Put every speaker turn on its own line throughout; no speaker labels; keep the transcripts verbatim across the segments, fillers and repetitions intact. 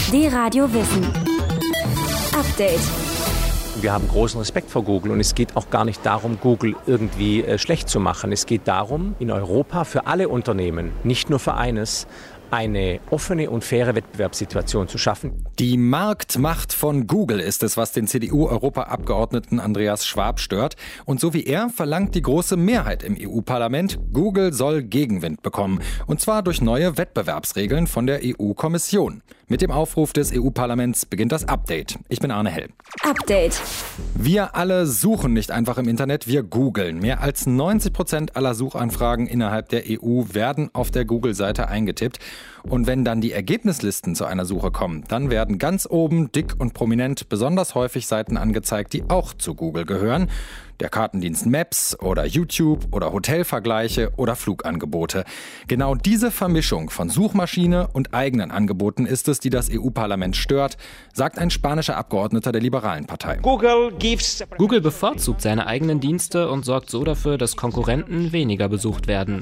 D-Radio Wissen. Update.
Wir haben großen Respekt vor Google und es geht auch gar nicht darum, Google irgendwie äh, schlecht zu machen. Es geht darum, in Europa für alle Unternehmen, nicht nur für eines, eine offene und faire Wettbewerbssituation zu schaffen.
Die Marktmacht von Google ist es, was den C D U-Europaabgeordneten Andreas Schwab stört. Und so wie er verlangt die große Mehrheit im E U-Parlament, Google soll Gegenwind bekommen. Und zwar durch neue Wettbewerbsregeln von der E U-Kommission. Mit dem Aufruf des E U-Parlaments beginnt das Update. Ich bin Arne Hell.
Update.
Wir alle suchen nicht einfach im Internet, wir googeln. Mehr als neunzig Prozent aller Suchanfragen innerhalb der E U werden auf der Google-Seite eingetippt. Und wenn dann die Ergebnislisten zu einer Suche kommen, dann werden ganz oben, dick und prominent, besonders häufig Seiten angezeigt, die auch zu Google gehören. Der Kartendienst Maps oder YouTube oder Hotelvergleiche oder Flugangebote. Genau diese Vermischung von Suchmaschine und eigenen Angeboten ist es, die das E U-Parlament stört, sagt ein spanischer Abgeordneter der Liberalen Partei.
Google gives
Google bevorzugt seine eigenen Dienste und sorgt so dafür, dass Konkurrenten weniger besucht werden.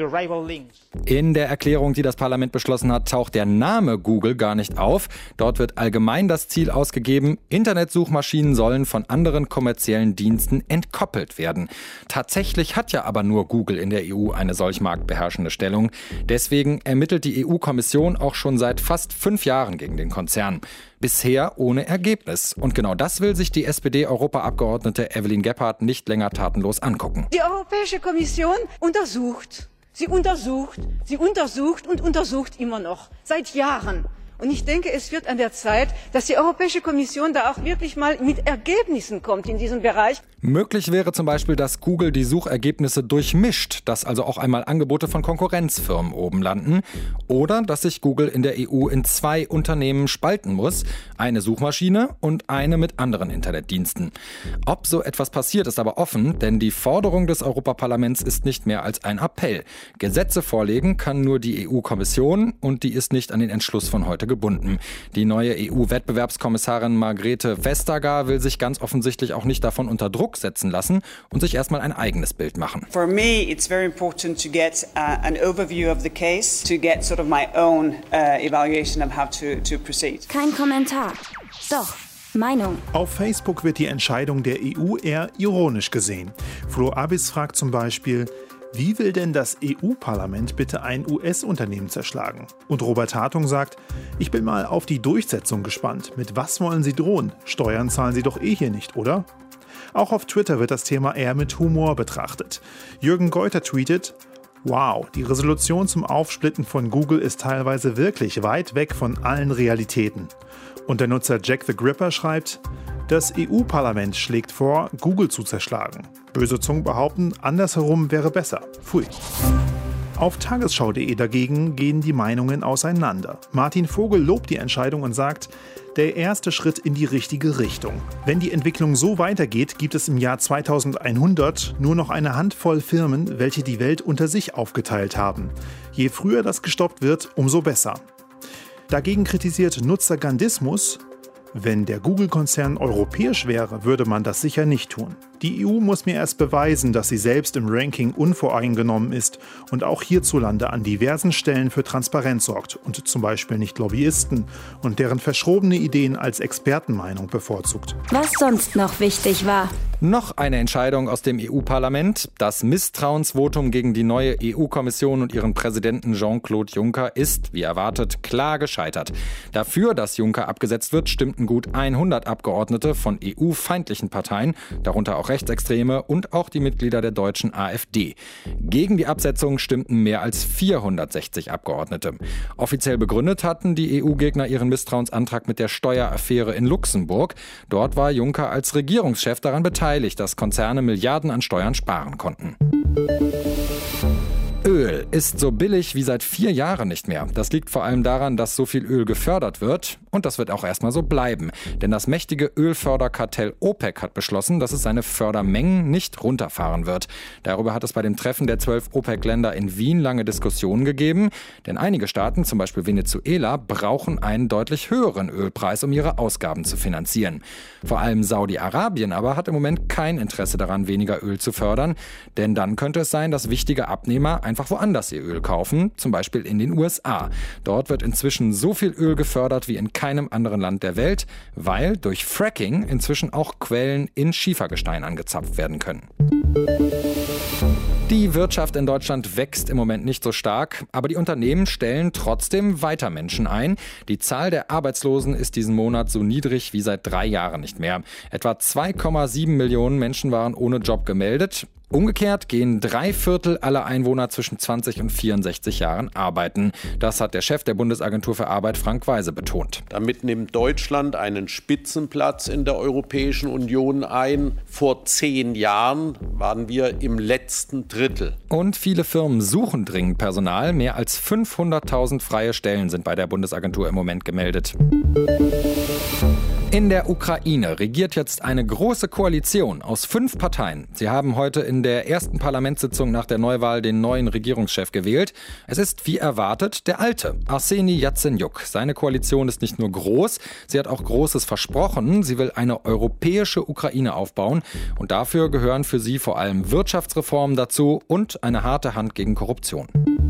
In der Erklärung, die das Parlament beschlossen hat, taucht der Name Google gar nicht auf. Dort wird allgemein das Ziel ausgegeben, Internetsuchmaschinen sollen von anderen kommerziellen Diensten entkoppelt werden. Tatsächlich hat ja aber nur Google in der E U eine solch marktbeherrschende Stellung. Deswegen ermittelt die E U-Kommission auch schon seit fast fünf Jahren gegen den Konzern. Bisher ohne Ergebnis. Und genau das will sich die S P D-Europaabgeordnete Evelyn Gebhardt nicht länger tatenlos angucken.
Die Europäische Kommission untersucht. Sie untersucht, sie untersucht und untersucht immer noch. Seit Jahren. Und ich denke, es wird an der Zeit, dass die Europäische Kommission da auch wirklich mal mit Ergebnissen kommt in diesem Bereich.
Möglich wäre zum Beispiel, dass Google die Suchergebnisse durchmischt, dass also auch einmal Angebote von Konkurrenzfirmen oben landen. Oder dass sich Google in der E U in zwei Unternehmen spalten muss. Eine Suchmaschine und eine mit anderen Internetdiensten. Ob so etwas passiert, ist aber offen, denn die Forderung des Europaparlaments ist nicht mehr als ein Appell. Gesetze vorlegen kann nur die E U-Kommission und die ist nicht an den Entschluss von heute gebunden. Die neue E U-Wettbewerbskommissarin Margrethe Vestager will sich ganz offensichtlich auch nicht davon unter Druck setzen lassen und sich erstmal ein eigenes Bild machen.
For me, it's very important to get uh, an overview of the case, to get sort of my own uh, evaluation of how to, to proceed.
Kein Kommentar. Doch. Meinung.
Auf Facebook wird die Entscheidung der E U eher ironisch gesehen. Flo Abis fragt zum Beispiel: Wie will denn das E U-Parlament bitte ein U S-Unternehmen zerschlagen? Und Robert Hartung sagt: Ich bin mal auf die Durchsetzung gespannt. Mit was wollen Sie drohen? Steuern zahlen Sie doch eh hier nicht, oder? Auch auf Twitter wird das Thema eher mit Humor betrachtet. Jürgen Geuter tweetet: Wow, die Resolution zum Aufsplitten von Google ist teilweise wirklich weit weg von allen Realitäten. Und der Nutzer Jack the Gripper schreibt: Das E U-Parlament schlägt vor, Google zu zerschlagen. Böse Zungen behaupten, andersherum wäre besser. Pfui. Auf tagesschau punkt de dagegen gehen die Meinungen auseinander. Martin Vogel lobt die Entscheidung und sagt: Der erste Schritt in die richtige Richtung. Wenn die Entwicklung so weitergeht, gibt es im Jahr zweitausendeinhundert nur noch eine Handvoll Firmen, welche die Welt unter sich aufgeteilt haben. Je früher das gestoppt wird, umso besser. Dagegen kritisiert Nutzer Gandismus: Wenn der Google-Konzern europäisch wäre, würde man das sicher nicht tun. Die E U muss mir erst beweisen, dass sie selbst im Ranking unvoreingenommen ist und auch hierzulande an diversen Stellen für Transparenz sorgt und zum Beispiel nicht Lobbyisten und deren verschrobene Ideen als Expertenmeinung bevorzugt.
Was sonst noch wichtig war.
Noch eine Entscheidung aus dem E U-Parlament. Das Misstrauensvotum gegen die neue E U-Kommission und ihren Präsidenten Jean-Claude Juncker ist, wie erwartet, klar gescheitert. Dafür, dass Juncker abgesetzt wird, stimmten gut hundert Abgeordnete von E U-feindlichen Parteien, darunter auch Rechtsextreme und auch die Mitglieder der deutschen AfD. Gegen die Absetzung stimmten mehr als vierhundertsechzig Abgeordnete. Offiziell begründet hatten die E U-Gegner ihren Misstrauensantrag mit der Steueraffäre in Luxemburg. Dort war Juncker als Regierungschef daran beteiligt, dass Konzerne Milliarden an Steuern sparen konnten. Öl ist so billig wie seit vier Jahren nicht mehr. Das liegt vor allem daran, dass so viel Öl gefördert wird. Und das wird auch erstmal so bleiben. Denn das mächtige Ölförderkartell OPEC hat beschlossen, dass es seine Fördermengen nicht runterfahren wird. Darüber hat es bei dem Treffen der zwölf OPEC-Länder in Wien lange Diskussionen gegeben. Denn einige Staaten, zum Beispiel Venezuela, brauchen einen deutlich höheren Ölpreis, um ihre Ausgaben zu finanzieren. Vor allem Saudi-Arabien aber hat im Moment kein Interesse daran, weniger Öl zu fördern. Denn dann könnte es sein, dass wichtige Abnehmer einfach woanders ihr Öl kaufen, zum Beispiel in den U S A. Dort wird inzwischen so viel Öl gefördert wie in keinem keinem anderen Land der Welt, weil durch Fracking inzwischen auch Quellen in Schiefergestein angezapft werden können. Die Wirtschaft in Deutschland wächst im Moment nicht so stark, aber die Unternehmen stellen trotzdem weiter Menschen ein. Die Zahl der Arbeitslosen ist diesen Monat so niedrig wie seit drei Jahren nicht mehr. Etwa zwei Komma sieben Millionen Menschen waren ohne Job gemeldet. Umgekehrt gehen drei Viertel aller Einwohner zwischen zwanzig und vierundsechzig Jahren arbeiten. Das hat der Chef der Bundesagentur für Arbeit, Frank Weise, betont.
Damit nimmt Deutschland einen Spitzenplatz in der Europäischen Union ein. Vor zehn Jahren waren wir im letzten Drittel.
Und viele Firmen suchen dringend Personal. Mehr als fünfhunderttausend freie Stellen sind bei der Bundesagentur im Moment gemeldet. In der Ukraine regiert jetzt eine große Koalition aus fünf Parteien. Sie haben heute in der ersten Parlamentssitzung nach der Neuwahl den neuen Regierungschef gewählt. Es ist, wie erwartet, der alte, Arseni Jatsenjuk. Seine Koalition ist nicht nur groß, sie hat auch Großes versprochen. Sie will eine europäische Ukraine aufbauen. Und dafür gehören für sie vor allem Wirtschaftsreformen dazu und eine harte Hand gegen Korruption.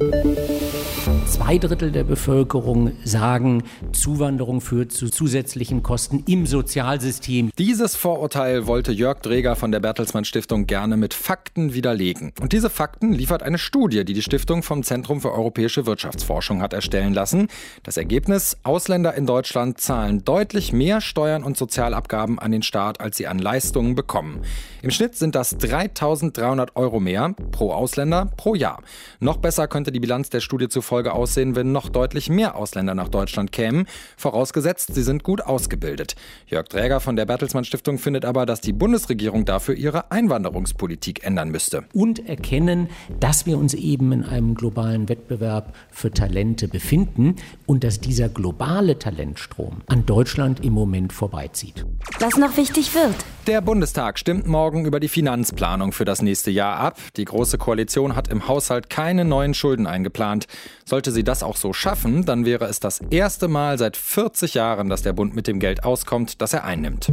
Zwei Drittel der Bevölkerung sagen, Zuwanderung führt zu zusätzlichen Kosten im Sozialsystem.
Dieses Vorurteil wollte Jörg Dreger von der Bertelsmann Stiftung gerne mit Fakten widerlegen. Und diese Fakten liefert eine Studie, die die Stiftung vom Zentrum für europäische Wirtschaftsforschung hat erstellen lassen. Das Ergebnis: Ausländer in Deutschland zahlen deutlich mehr Steuern und Sozialabgaben an den Staat, als sie an Leistungen bekommen. Im Schnitt sind das dreitausenddreihundert Euro mehr pro Ausländer pro Jahr. Noch besser könnte die Bilanz der Studie zufolge aussehen, wenn noch deutlich mehr Ausländer nach Deutschland kämen, vorausgesetzt, sie sind gut ausgebildet. Jörg Dreger von der Bertelsmann Stiftung findet aber, dass die Bundesregierung dafür ihre Einwanderungspolitik ändern müsste.
Und erkennen, dass wir uns eben in einem globalen Wettbewerb für Talente befinden und dass dieser globale Talentstrom an Deutschland im Moment vorbeizieht.
Was noch wichtig wird.
Der Bundestag stimmt morgen über die Finanzplanung für das nächste Jahr ab. Die Große Koalition hat im Haushalt keine neuen Schulden eingeplant. Sollte sie das auch so schaffen, dann wäre es das erste Mal seit vierzig Jahren, dass der Bund mit dem Geld auskommt, das er einnimmt.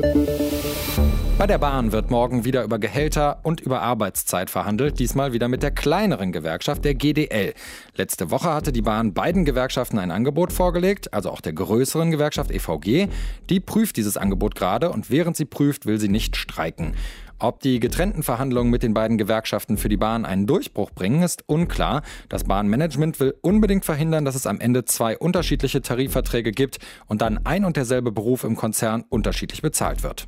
Bei der Bahn wird morgen wieder über Gehälter und über Arbeitszeit verhandelt, diesmal wieder mit der kleineren Gewerkschaft, der G D L. Letzte Woche hatte die Bahn beiden Gewerkschaften ein Angebot vorgelegt, also auch der größeren Gewerkschaft E V G. Die prüft dieses Angebot gerade und während sie prüft, will sie nicht streiken. Ob die getrennten Verhandlungen mit den beiden Gewerkschaften für die Bahn einen Durchbruch bringen, ist unklar. Das Bahnmanagement will unbedingt verhindern, dass es am Ende zwei unterschiedliche Tarifverträge gibt und dann ein und derselbe Beruf im Konzern unterschiedlich bezahlt wird.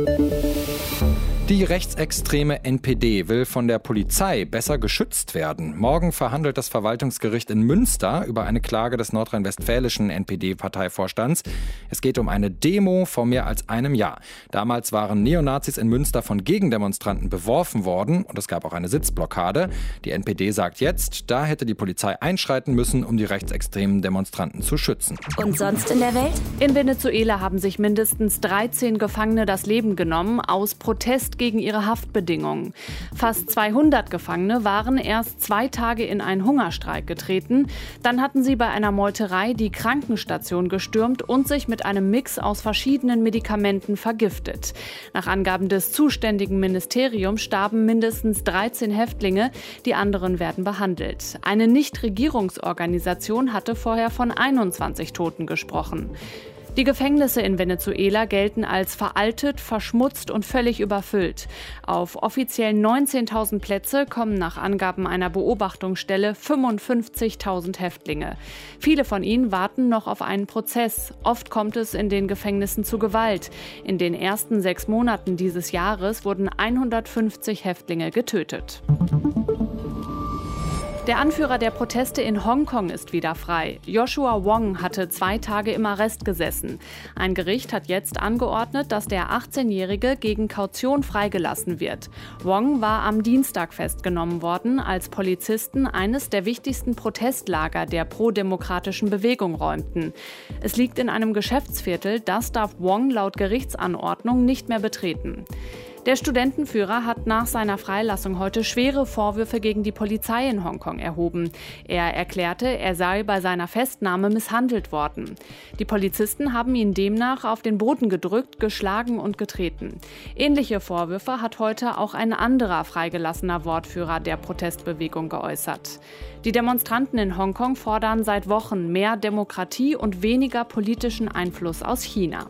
Die rechtsextreme N P D will von der Polizei besser geschützt werden. Morgen verhandelt das Verwaltungsgericht in Münster über eine Klage des nordrhein-westfälischen N P D-Parteivorstands. Es geht um eine Demo vor mehr als einem Jahr. Damals waren Neonazis in Münster von Gegendemonstranten beworfen worden und es gab auch eine Sitzblockade. Die N P D sagt jetzt, da hätte die Polizei einschreiten müssen, um die rechtsextremen Demonstranten zu schützen.
Und sonst in der Welt?
In Venezuela haben sich mindestens dreizehn Gefangene das Leben genommen aus Protest gegen ihre Haftbedingungen. Fast zweihundert Gefangene waren erst zwei Tage in einen Hungerstreik getreten. Dann hatten sie bei einer Meuterei die Krankenstation gestürmt und sich mit einem Mix aus verschiedenen Medikamenten vergiftet. Nach Angaben des zuständigen Ministeriums starben mindestens dreizehn Häftlinge, die anderen werden behandelt. Eine Nichtregierungsorganisation hatte vorher von einundzwanzig Toten gesprochen. Die Gefängnisse in Venezuela gelten als veraltet, verschmutzt und völlig überfüllt. Auf offiziell neunzehntausend Plätze kommen nach Angaben einer Beobachtungsstelle fünfundfünfzigtausend Häftlinge. Viele von ihnen warten noch auf einen Prozess. Oft kommt es in den Gefängnissen zu Gewalt. In den ersten sechs Monaten dieses Jahres wurden hundertfünfzig Häftlinge getötet. Der Anführer der Proteste in Hongkong ist wieder frei. Joshua Wong hatte zwei Tage im Arrest gesessen. Ein Gericht hat jetzt angeordnet, dass der achtzehnjährige gegen Kaution freigelassen wird. Wong war am Dienstag festgenommen worden, als Polizisten eines der wichtigsten Protestlager der prodemokratischen Bewegung räumten. Es liegt in einem Geschäftsviertel, das darf Wong laut Gerichtsanordnung nicht mehr betreten. Der Studentenführer hat nach seiner Freilassung heute schwere Vorwürfe gegen die Polizei in Hongkong erhoben. Er erklärte, er sei bei seiner Festnahme misshandelt worden. Die Polizisten haben ihn demnach auf den Boden gedrückt, geschlagen und getreten. Ähnliche Vorwürfe hat heute auch ein anderer freigelassener Wortführer der Protestbewegung geäußert. Die Demonstranten in Hongkong fordern seit Wochen mehr Demokratie und weniger politischen Einfluss aus China.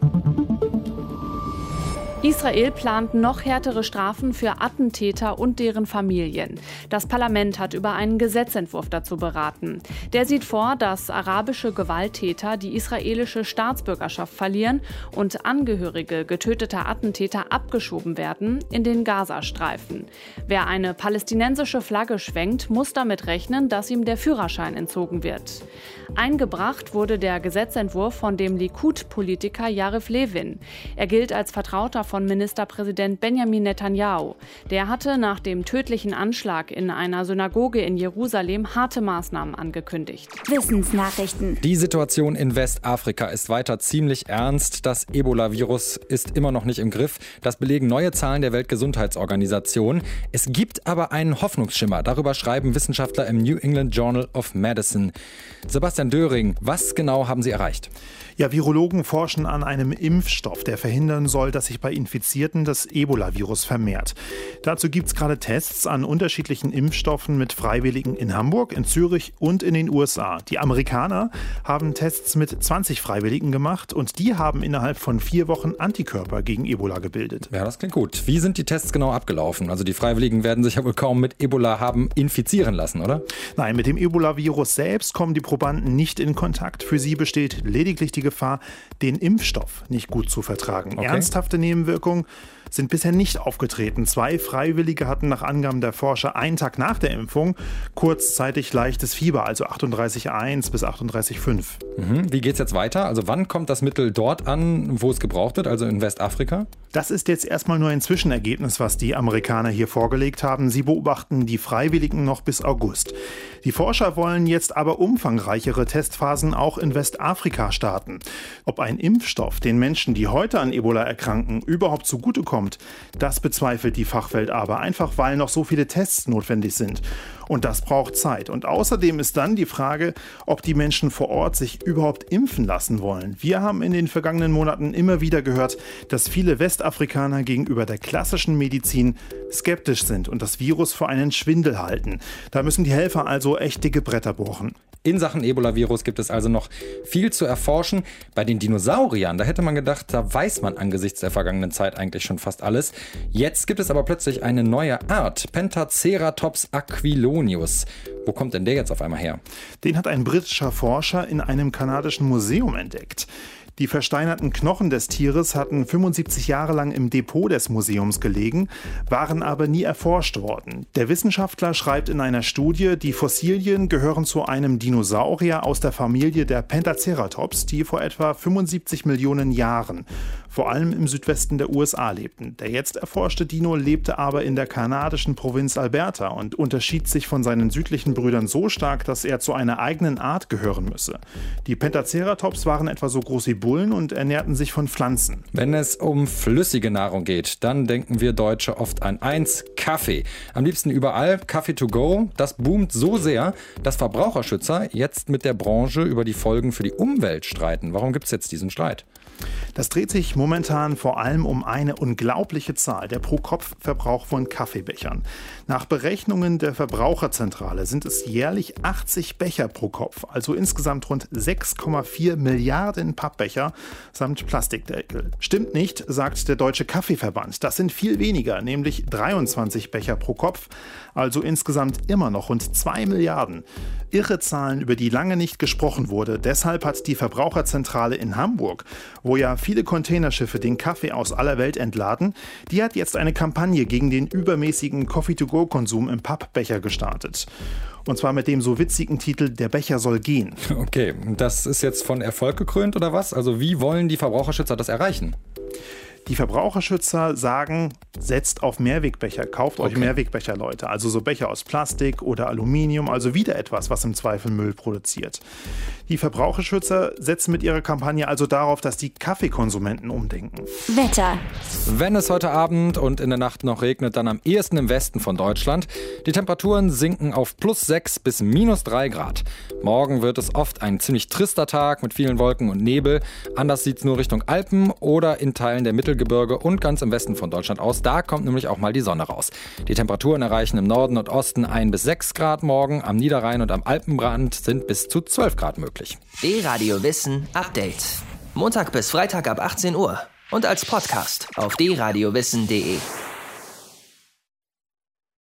Israel plant noch härtere Strafen für Attentäter und deren Familien. Das Parlament hat über einen Gesetzentwurf dazu beraten. Der sieht vor, dass arabische Gewalttäter die israelische Staatsbürgerschaft verlieren und Angehörige getöteter Attentäter abgeschoben werden in den Gazastreifen. Wer eine palästinensische Flagge schwenkt, muss damit rechnen, dass ihm der Führerschein entzogen wird. Eingebracht wurde der Gesetzentwurf von dem Likud-Politiker Yariv Levin. Er gilt als Vertrauter von Ministerpräsident Benjamin Netanyahu. Der hatte nach dem tödlichen Anschlag in einer Synagoge in Jerusalem harte Maßnahmen angekündigt.
Wissensnachrichten.
Die Situation in Westafrika ist weiter ziemlich ernst. Das Ebola-Virus ist immer noch nicht im Griff. Das belegen neue Zahlen der Weltgesundheitsorganisation. Es gibt aber einen Hoffnungsschimmer. Darüber schreiben Wissenschaftler im New England Journal of Medicine. Sebastian Döring, was genau haben Sie erreicht?
Ja, Virologen forschen an einem Impfstoff, der verhindern soll, dass sich bei Infizierten das Ebola-Virus vermehrt. Dazu gibt es gerade Tests an unterschiedlichen Impfstoffen mit Freiwilligen in Hamburg, in Zürich und in den U S A. Die Amerikaner haben Tests mit zwanzig Freiwilligen gemacht und die haben innerhalb von vier Wochen Antikörper gegen Ebola gebildet.
Ja, das klingt gut. Wie sind die Tests genau abgelaufen? Also die Freiwilligen werden sich ja wohl kaum mit Ebola haben infizieren lassen, oder?
Nein, mit dem Ebola-Virus selbst kommen die Probanden nicht in Kontakt. Für sie besteht lediglich die Gefahr, den Impfstoff nicht gut zu vertragen.
Okay.
Ernsthafte Nebenwirkungen sind bisher nicht aufgetreten. Zwei Freiwillige hatten nach Angaben der Forscher einen Tag nach der Impfung kurzzeitig leichtes Fieber, also achtunddreißig Komma eins bis achtunddreißig Komma fünf.
Mhm. Wie geht's jetzt weiter? Also wann kommt das Mittel dort an, wo es gebraucht wird, also in Westafrika?
Das ist jetzt erstmal nur ein Zwischenergebnis, was die Amerikaner hier vorgelegt haben. Sie beobachten die Freiwilligen noch bis August. Die Forscher wollen jetzt aber umfangreichere Testphasen auch in Westafrika starten. Ob ein Impfstoff den Menschen, die heute an Ebola erkranken, überhaupt zugutekommt, das bezweifelt die Fachwelt aber, einfach weil noch so viele Tests notwendig sind. Und das braucht Zeit. Und außerdem ist dann die Frage, ob die Menschen vor Ort sich überhaupt impfen lassen wollen. Wir haben in den vergangenen Monaten immer wieder gehört, dass viele Westafrikaner gegenüber der klassischen Medizin skeptisch sind und das Virus für einen Schwindel halten. Da müssen die Helfer also echt dicke Bretter bohren.
In Sachen Ebola-Virus gibt es also noch viel zu erforschen. Bei den Dinosauriern, da hätte man gedacht, da weiß man angesichts der vergangenen Zeit eigentlich schon fast alles. Jetzt gibt es aber plötzlich eine neue Art, Pentaceratops aquilonius. Wo kommt denn der jetzt auf einmal her?
Den hat ein britischer Forscher in einem kanadischen Museum entdeckt. Die versteinerten Knochen des Tieres hatten fünfundsiebzig Jahre lang im Depot des Museums gelegen, waren aber nie erforscht worden. Der Wissenschaftler schreibt in einer Studie, die Fossilien gehören zu einem Dinosaurier aus der Familie der Pentaceratops, die vor etwa fünfundsiebzig Millionen Jahren vor allem im Südwesten der U S A lebten. Der jetzt erforschte Dino lebte aber in der kanadischen Provinz Alberta und unterschied sich von seinen südlichen Brüdern so stark, dass er zu einer eigenen Art gehören müsse. Die Pentaceratops waren etwa so groß wie Bullen und ernährten sich von Pflanzen.
Wenn es um flüssige Nahrung geht, dann denken wir Deutsche oft an eins, Kaffee. Am liebsten überall Kaffee to go. Das boomt so sehr, dass Verbraucherschützer jetzt mit der Branche über die Folgen für die Umwelt streiten. Warum gibt es jetzt diesen Streit?
Das dreht sich momentan vor allem um eine unglaubliche Zahl, der Pro-Kopf-Verbrauch von Kaffeebechern. Nach Berechnungen der Verbraucherzentrale sind es jährlich achtzig Becher pro Kopf, also insgesamt rund sechs Komma vier Milliarden Pappbecher samt Plastikdeckel. Stimmt nicht, sagt der Deutsche Kaffeeverband. Das sind viel weniger, nämlich dreiundzwanzig Becher pro Kopf, also insgesamt immer noch rund zwei Milliarden. Irre Zahlen, über die lange nicht gesprochen wurde. Deshalb hat die Verbraucherzentrale in Hamburg, wo ja viele Containerschiffe den Kaffee aus aller Welt entladen, die hat jetzt eine Kampagne gegen den übermäßigen Coffee-to-go-Konsum im Pappbecher gestartet. Und zwar mit dem so witzigen Titel "Der Becher soll gehen".
Okay, das ist jetzt von Erfolg gekrönt oder was? Also wie wollen die Verbraucherschützer das erreichen?
Die Verbraucherschützer sagen, setzt auf Mehrwegbecher, kauft euch
Okay.
Mehrwegbecher, Leute. Also so Becher aus Plastik oder Aluminium, also wieder etwas, was im Zweifel Müll produziert. Die Verbraucherschützer setzen mit ihrer Kampagne also darauf, dass die Kaffeekonsumenten umdenken.
Wetter.
Wenn es heute Abend und in der Nacht noch regnet, dann am ehesten im Westen von Deutschland. Die Temperaturen sinken auf plus sechs bis minus drei Grad. Morgen wird es oft ein ziemlich trister Tag mit vielen Wolken und Nebel. Anders sieht es nur Richtung Alpen oder in Teilen der Mittelgebirge und ganz im Westen von Deutschland aus. Da kommt nämlich auch mal die Sonne raus. Die Temperaturen erreichen im Norden und Osten ein bis sechs Grad morgen. Am Niederrhein und am Alpenrand sind bis zu zwölf Grad möglich.
D-Radio Wissen Update. Montag bis Freitag ab achtzehn Uhr und als Podcast auf d radio wissen punkt de.